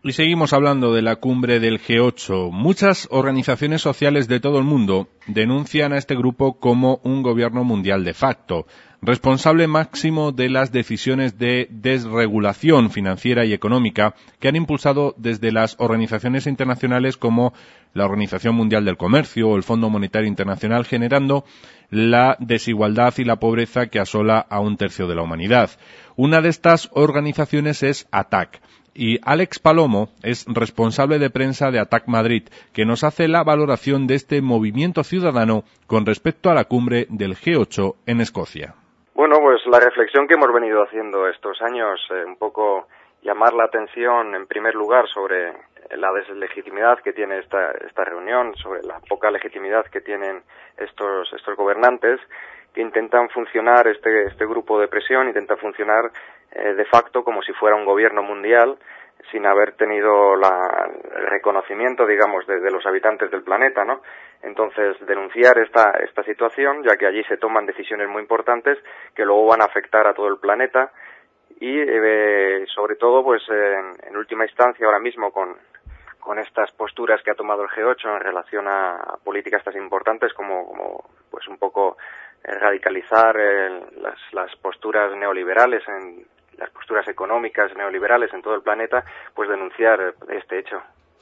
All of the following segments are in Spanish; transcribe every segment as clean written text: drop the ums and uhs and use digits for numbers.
Y seguimos hablando de la cumbre del G8. Muchas organizaciones sociales de todo el mundo denuncian a este grupo como un gobierno mundial de facto, responsable máximo de las decisiones de desregulación financiera y económica que han impulsado desde las organizaciones internacionales como la Organización Mundial del Comercio o el Fondo Monetario Internacional, generando la desigualdad y la pobreza que asola a un tercio de la humanidad. Una de estas organizaciones es ATTAC. Y Alex Palomo es responsable de prensa de ATTAC Madrid, que nos hace la valoración de este movimiento ciudadano con respecto a la cumbre del G8 en Escocia. Bueno, pues la reflexión que hemos venido haciendo estos años, un poco llamar la atención en primer lugar sobre la deslegitimidad que tiene esta reunión, sobre la poca legitimidad que tienen estos gobernantes, que intentan funcionar, este grupo de presión intenta funcionar de facto como si fuera un gobierno mundial, sin haber tenido el reconocimiento, digamos, de los habitantes del planeta, ¿no? Entonces, denunciar esta situación, ya que allí se toman decisiones muy importantes que luego van a afectar a todo el planeta y, sobre todo, pues, en última instancia, ahora mismo con estas posturas que ha tomado el G8 en relación a políticas tan importantes como pues un poco radicalizar las posturas neoliberales, las posturas económicas neoliberales en todo el planeta, pues denunciar este hecho.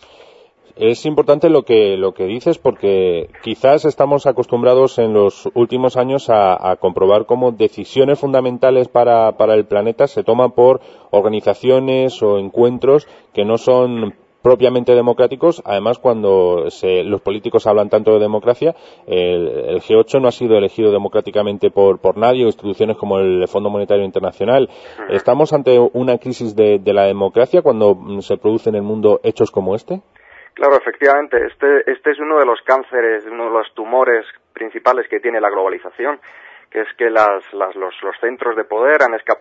Es importante lo que dices, porque quizás estamos acostumbrados en los últimos años a comprobar cómo decisiones fundamentales para el planeta se toman por organizaciones o encuentros que no son propiamente democráticos. Además, cuando los políticos hablan tanto de democracia, el G8 no ha sido elegido democráticamente por nadie, o instituciones como el Fondo Monetario Internacional. ¿Estamos ante una crisis de la democracia cuando se producen en el mundo hechos como este? Claro, efectivamente. Este es uno de los cánceres, uno de los tumores principales que tiene la globalización, que es que los centros de poder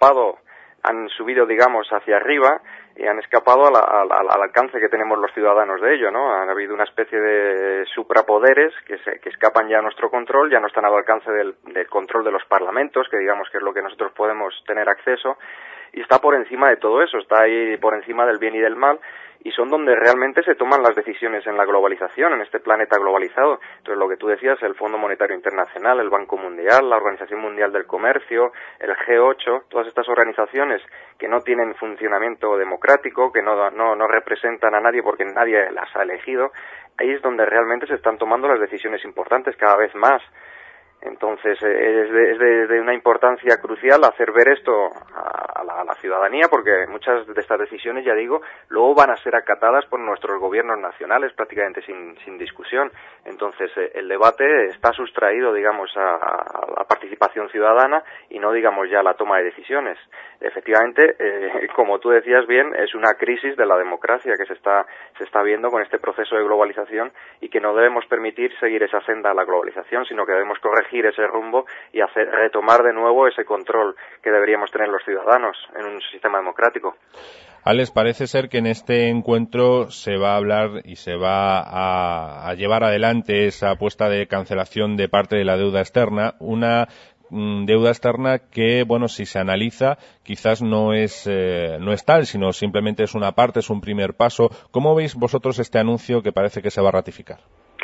han subido, digamos, hacia arriba y han escapado al alcance que tenemos los ciudadanos de ello, ¿no? Ha habido una especie de suprapoderes que escapan ya a nuestro control, ya no están al alcance del control de los parlamentos, que digamos que es lo que nosotros podemos tener acceso, y está por encima de todo eso, está ahí por encima del bien y del mal, y son donde realmente se toman las decisiones en la globalización, en este planeta globalizado. Entonces, lo que tú decías, el Fondo Monetario Internacional, el Banco Mundial, la Organización Mundial del Comercio, el G8, todas estas organizaciones que no tienen funcionamiento democrático, que no representan a nadie porque nadie las ha elegido, ahí es donde realmente se están tomando las decisiones importantes cada vez más. Entonces, es de una importancia crucial hacer ver esto a la ciudadanía, porque muchas de estas decisiones, ya digo, luego van a ser acatadas por nuestros gobiernos nacionales prácticamente sin discusión. Entonces, el debate está sustraído, digamos, a la participación ciudadana y no, digamos, ya a la toma de decisiones. Efectivamente, como tú decías bien, es una crisis de la democracia que se está viendo con este proceso de globalización y que no debemos permitir seguir esa senda a la globalización, sino que debemos corregir ese rumbo y retomar de nuevo ese control que deberíamos tener los ciudadanos en un sistema democrático. Alex, parece ser que en este encuentro se va a hablar y se va a llevar adelante esa apuesta de cancelación de parte de la deuda externa, una deuda externa que, bueno, si se analiza, quizás no es tal, sino simplemente es una parte, es un primer paso. ¿Cómo veis vosotros este anuncio que parece que se va a ratificar?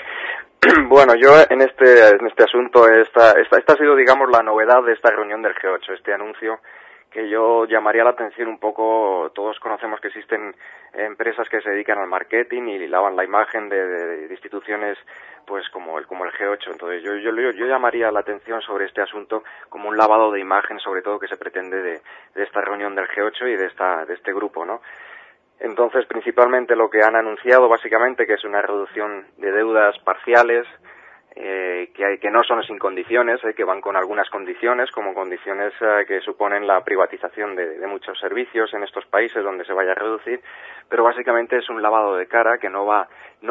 Bueno, yo en este asunto, esta ha sido, digamos, la novedad de esta reunión del G8, este anuncio que yo llamaría la atención un poco. Todos conocemos que existen empresas que se dedican al marketing y lavan la imagen de instituciones pues como el G8. Entonces yo llamaría la atención sobre este asunto como un lavado de imagen, sobre todo que se pretende de esta reunión del G8 y de este grupo, ¿no? Entonces, principalmente lo que han anunciado, básicamente, que es una reducción de deudas parciales, que no son sin condiciones, que van con algunas condiciones, como condiciones que suponen la privatización de muchos servicios en estos países donde se vaya a reducir, pero básicamente es un lavado de cara que no va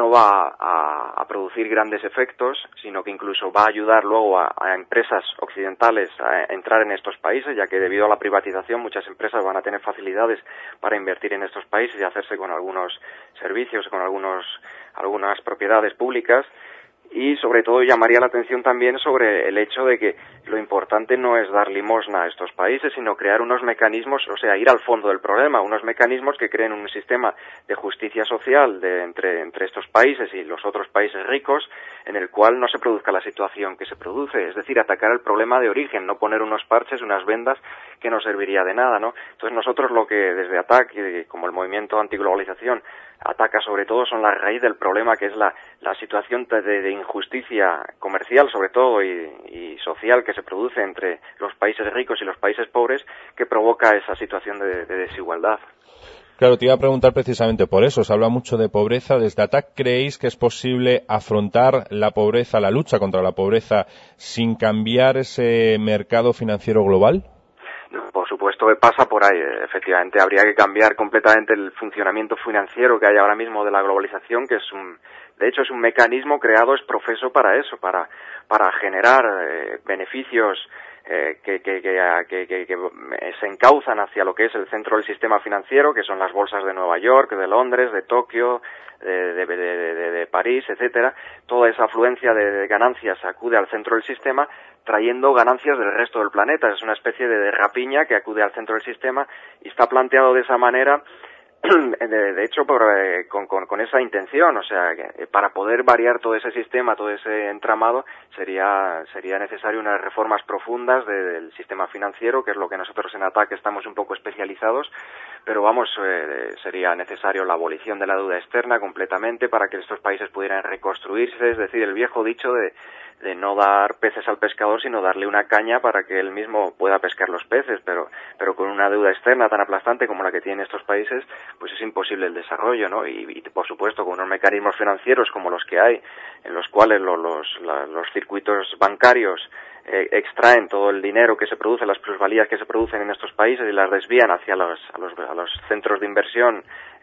a producir grandes efectos, sino que incluso va a ayudar luego a empresas occidentales a entrar en estos países, ya que debido a la privatización muchas empresas van a tener facilidades para invertir en estos países y hacerse con algunos servicios, con algunas propiedades públicas. Y sobre todo llamaría la atención también sobre el hecho de que lo importante no es dar limosna a estos países, sino crear unos mecanismos, o sea, ir al fondo del problema, unos mecanismos que creen un sistema de justicia social entre estos países y los otros países ricos, en el cual no se produzca la situación que se produce, es decir, atacar el problema de origen, no poner unos parches, unas vendas que no serviría de nada, ¿no? Entonces nosotros lo que desde ATTAC, como el movimiento antiglobalización, ataca sobre todo son la raíz del problema, que es la situación de injusticia comercial sobre todo y social que se produce entre los países ricos y los países pobres, que provoca esa situación de desigualdad. Claro, te iba a preguntar precisamente por eso. Se habla mucho de pobreza. ¿Desde ATTAC creéis que es posible afrontar la pobreza, la lucha contra la pobreza, sin cambiar ese mercado financiero global? Por supuesto que pasa por ahí. Efectivamente, habría que cambiar completamente el funcionamiento financiero que hay ahora mismo de la globalización, que de hecho es un mecanismo creado es profeso para eso, para generar beneficios que se encauzan hacia lo que es el centro del sistema financiero, que son las bolsas de Nueva York, de Londres, de Tokio, de París, etcétera. Toda esa afluencia de ganancias acude al centro del sistema, trayendo ganancias del resto del planeta. Es una especie de rapiña que acude al centro del sistema y está planteado de esa manera, de hecho con esa intención, o sea, que para poder variar todo ese sistema, todo ese entramado, sería necesario unas reformas profundas del sistema financiero, que es lo que nosotros en ATTAC estamos un poco especializados, pero vamos, sería necesario la abolición de la deuda externa completamente para que estos países pudieran reconstruirse, es decir, el viejo dicho de no dar peces al pescador, sino darle una caña para que él mismo pueda pescar los peces, pero con una deuda externa tan aplastante como la que tienen estos países, pues es imposible el desarrollo, ¿no? Y por supuesto, con unos mecanismos financieros como los que hay, en los cuales los circuitos bancarios extraen todo el dinero que se produce, las plusvalías que se producen en estos países y las desvían hacia los centros de inversión,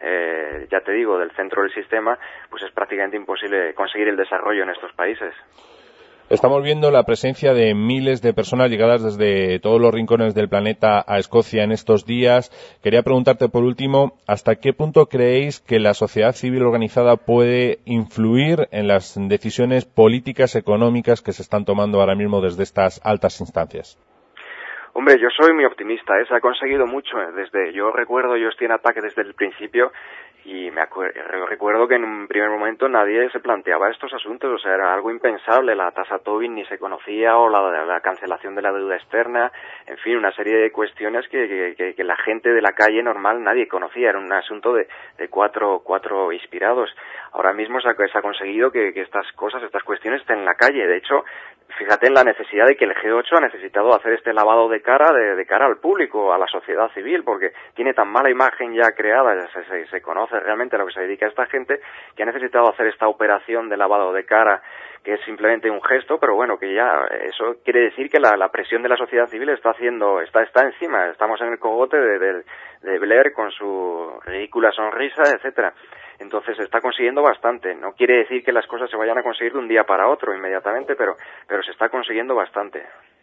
ya te digo, del centro del sistema, pues es prácticamente imposible conseguir el desarrollo en estos países. Estamos viendo la presencia de miles de personas llegadas desde todos los rincones del planeta a Escocia en estos días. Quería preguntarte por último, ¿hasta qué punto creéis que la sociedad civil organizada puede influir en las decisiones políticas económicas que se están tomando ahora mismo desde estas altas instancias? Hombre, yo soy muy optimista, se ha conseguido mucho. Yo estoy en ATTAC desde el principio y recuerdo que en un primer momento nadie se planteaba estos asuntos, o sea, era algo impensable, la tasa Tobin ni se conocía, o la cancelación de la deuda externa, en fin, una serie de cuestiones que la gente de la calle normal nadie conocía, era un asunto de cuatro inspirados. Ahora mismo se ha conseguido que estas cuestiones estén en la calle. De hecho, fíjate en la necesidad de que el G8 ha necesitado hacer este lavado de cara al público, a la sociedad civil, porque tiene tan mala imagen ya creada, se conoce realmente a lo que se dedica esta gente, que ha necesitado hacer esta operación de lavado de cara, que es simplemente un gesto, pero bueno, que ya eso quiere decir que la presión de la sociedad civil está encima. Estamos en el cogote de Blair con su ridícula sonrisa, etcétera. Entonces se está consiguiendo bastante. No quiere decir que las cosas se vayan a conseguir de un día para otro inmediatamente, pero se está consiguiendo bastante.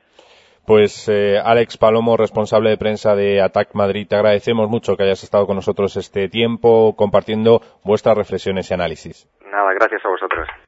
Pues Alex Palomo, responsable de prensa de ATTAC Madrid, te agradecemos mucho que hayas estado con nosotros este tiempo compartiendo vuestras reflexiones y análisis. Nada, gracias a vosotros.